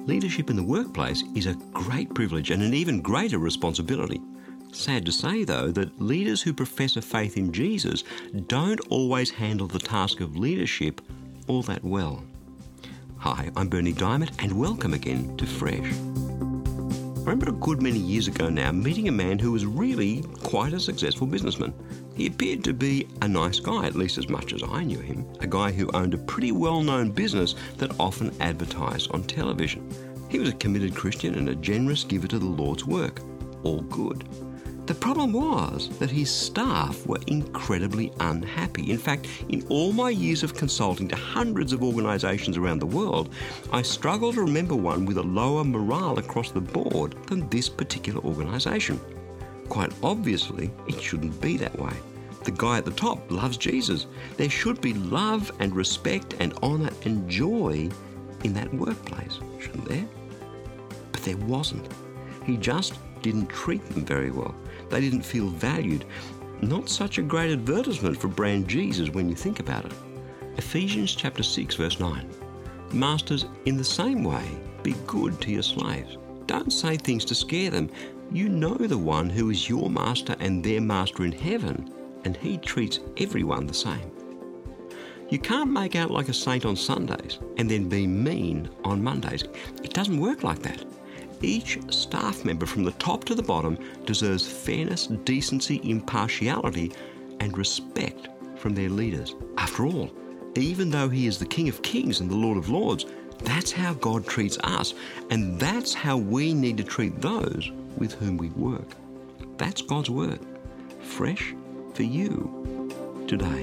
Leadership in the workplace is a great privilege and an even greater responsibility. Sad to say, though, that leaders who profess a faith in Jesus don't always handle the task of leadership all that well. Hi, I'm Berni Dymet, and welcome again to Fresh. I remember a good many years ago now meeting a man who was really quite a successful businessman. He appeared to be a nice guy, at least as much as I knew him, a guy who owned a pretty well-known business that often advertised on television. He was a committed Christian and a generous giver to the Lord's work. All good. The problem was that his staff were incredibly unhappy. In fact, in all my years of consulting to hundreds of organisations around the world, I struggle to remember one with a lower morale across the board than this particular organisation. Quite obviously, it shouldn't be that way. The guy at the top loves Jesus. There should be love and respect and honour and joy in that workplace, shouldn't there? But there wasn't. He just didn't treat them very well. They didn't feel valued. Not such a great advertisement for brand Jesus when you think about it. Ephesians chapter 6 verse 9. Masters, in the same way, be good to your slaves. Don't say things to scare them. You know the one who is your master and their master in heaven, and he treats everyone the same. You can't make out like a saint on Sundays and then be mean on Mondays. It doesn't work like that. Each staff member from the top to the bottom deserves fairness, decency, impartiality, and respect from their leaders. After all, even though he is the King of Kings and the Lord of Lords, that's how God treats us, and that's how we need to treat those with whom we work. That's God's word, fresh for you today.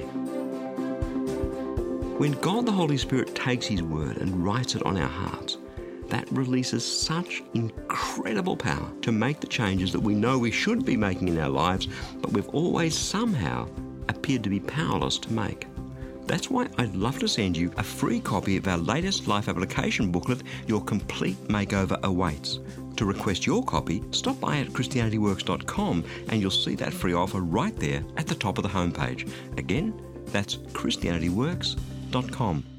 When God the Holy Spirit takes his word and writes it on our hearts, that releases such incredible power to make the changes that we know we should be making in our lives, but we've always somehow appeared to be powerless to make. That's why I'd love to send you a free copy of our latest life application booklet, Your Complete Makeover Awaits. To request your copy, stop by at ChristianityWorks.com and you'll see that free offer right there at the top of the homepage. Again, that's ChristianityWorks.com.